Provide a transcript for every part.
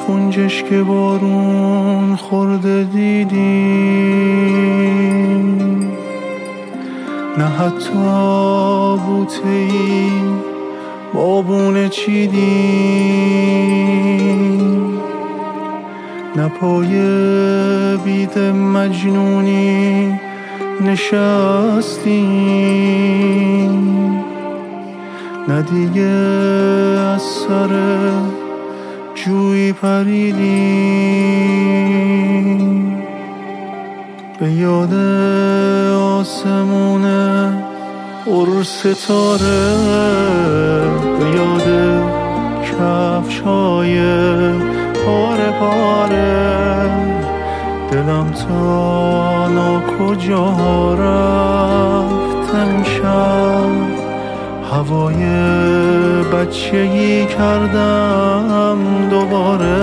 کنجش که بارون خورده دیدیم، نه حتی بوته‌ای بابونه چیدیم، نه پای بید مجنونی نشستیم، نه دیگه از سر جویی پریدیم. به یاد آسمون پر ستاره، به یاد کفش‌های پاره پاره، دلم تا ناکجا رفت امشب. هوای بچگی کردم دوباره،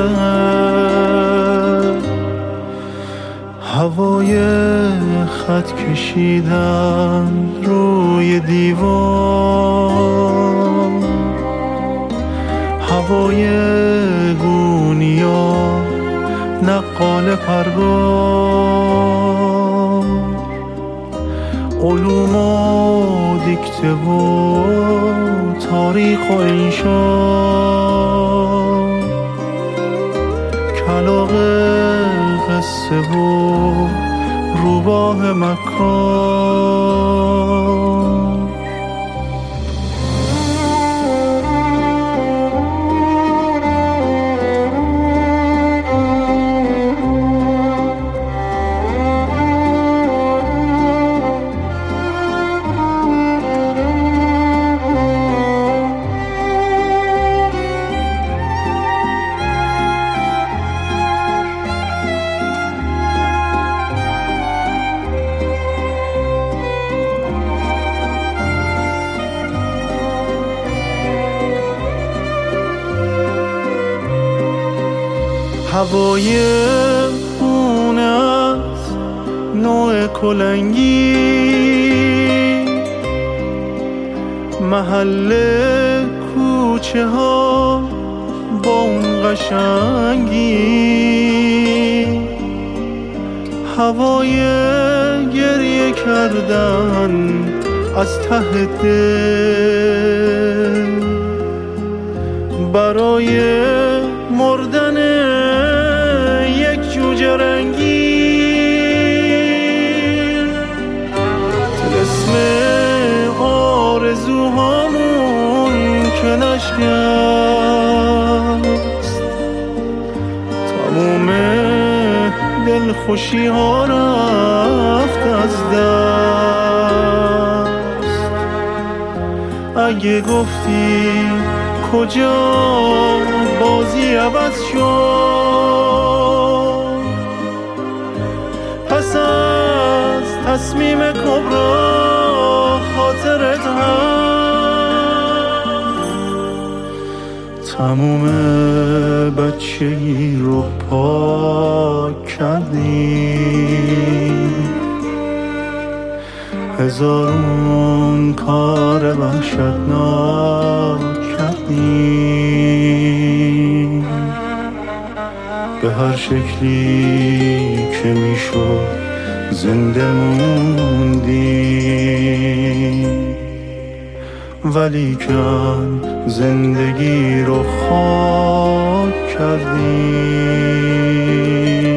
هوای خط کشیدن روی دیوار، هوای گونیا نقال پرگار، علوم و دیکته و تاریخ و انشا، کلاغ قصه و روباه مکار. هوای خونه از نوع کلنگی، محل کوچه ها با اون قشنگی، هوای گریه کردن از ته دل برای مردن یک جوجه رنگی، طلسم آرزوهامون که نشکست، تموم دلخوشی ها رفت از دست. اگه گفتی کجا بازی عوض شد، پس از تصمیم کبرا خاطرت هست، تموم بچگی رو پاک کردیم، هزارون کار وحشتناک کردیم، به هر شکلی که میشد زنده موندیم، ولی کن زندگی رو خاک کردیم.